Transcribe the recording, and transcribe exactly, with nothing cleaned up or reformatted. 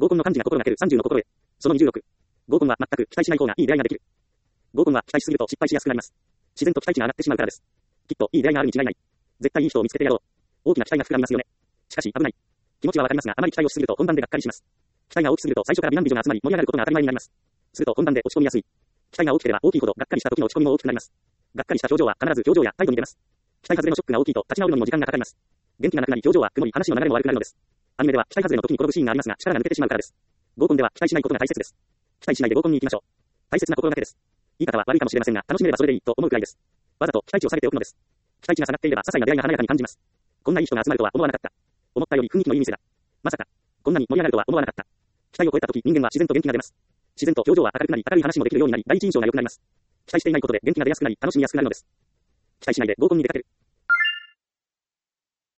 合コンの幹事が心がけるさんじゅうの心得。そのにじゅうろく。合コンは全く期待しない方がいい出会いができる。合コンは期待しすぎると失敗しやすくなります。自然と期待値が上がってしまうからです。きっといい出会いがあるに違いない。絶対いい人を見つけてやろう。大きな期待が膨らみますよね。しかし危ない。気持ちはわかりますが、あまり期待をしすぎると本番でがっかりします。期待が大きすぎると最初から美男美女が集まり盛り上がることが当たり前になります。すると本番で落ち込みやすい。期待が大きければ大きいほどがっかりした時の落ち込みも大きくなります。がっかりした表情は必ず表情や態度に出ます。期待外れのショックが大きいと立ち直るのにも時間がかかります。元気がなくなり表情は曇り話の流れも悪くなるのです。アニメでは期待外れの時に転ぶシーンがありますが力が抜けてしまうからです。合コンでは期待しないことが大切です。期待しないで合コンに行きましょう。大切な心がけです。言い方は悪いかもしれませんが楽しめればそれでいいと思うくらいです。わざと期待値を下げておくのです。期待値が下がっていれば些細な出会いが華やかに感じます。こんないい人が集まるとは思わなかった。思ったより雰囲気のいい店だ。まさかこんなに盛り上がるとは思わなかった。期待を超えた時人間は自然と元気が出ます。自然と表情は明るくなり明るい話もできるようになり第一印象が良くなります。期待していないことで元気が出やすくなり楽しみやすくなるのです。期待しないで合コンに出かける。